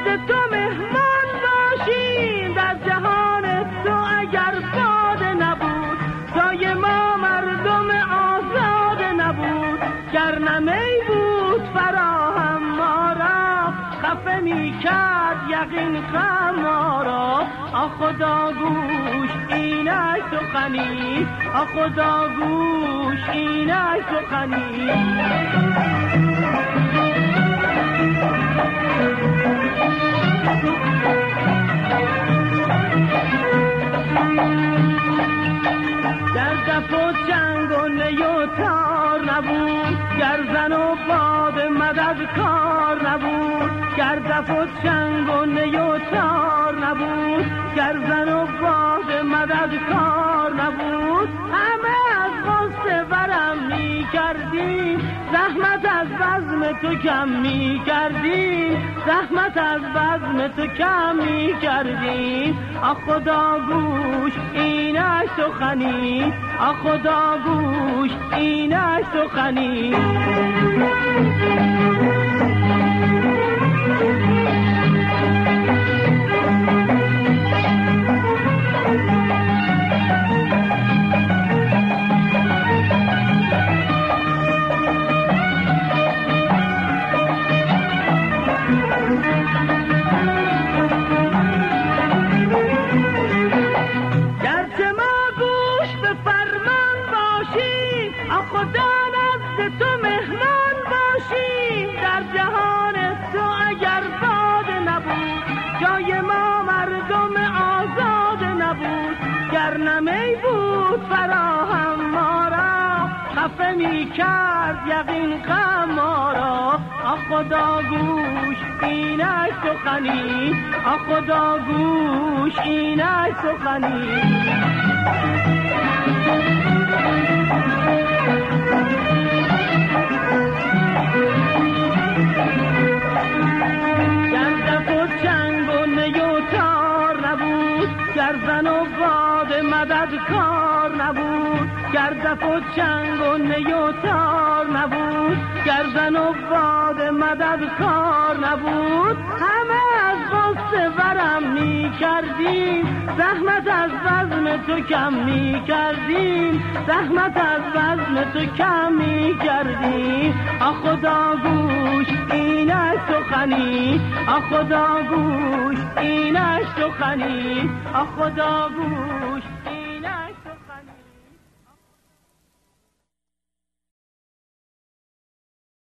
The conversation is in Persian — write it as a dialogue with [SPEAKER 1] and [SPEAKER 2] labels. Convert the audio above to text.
[SPEAKER 1] نزد تو مهمان باشیم، در جهان تو اگر باده نبود، جای ما مردم آزاد نبود. گر نمی بود فراهم ما را، خفه می کرد یقین غم ما را. آ خدا گوش اینک سخنی، آ خدا گوش اینک سخنی. گر دف و چنگ و نی و تار نبود، گر زن و باد مدد کار نبود. گر دف و چنگ و نی و تار نبود، گر زن و باد مدد کار نبود. همه از غصه ورم می کردیم، زحمت از بزم تو کم می کردیم، زحمت از بزم تو کم می کردیم. آ خدا گوش اینک سخنی، آ خدا گوش اینک سخنی. خدا نزد تو مهمان باشیم، در جهان تو اگر باده نبود، جای ما مردم آزاد نبود. گر نمی بود فراهم ما را، خفه می کرد یقین غم ما را. آ خدا گوش اینک سخنی، آ خدا گوش اینک سخنی. گر دف و چنگ و نی و تار نبود، گر زن و باد مدد کار نبود. گر دف و چنگ و نی و تار نبود، گر زن و باد مدد کار نبود. همه از غصه ورم می کردیم، زحمت از بزم تو کم می کردیم، زحمت از بزم تو کم می کردیم. آ خدا گوش اینک سخنی، آ خدا گوش اینک سخنی، آ خدا گوش اینک سخنی.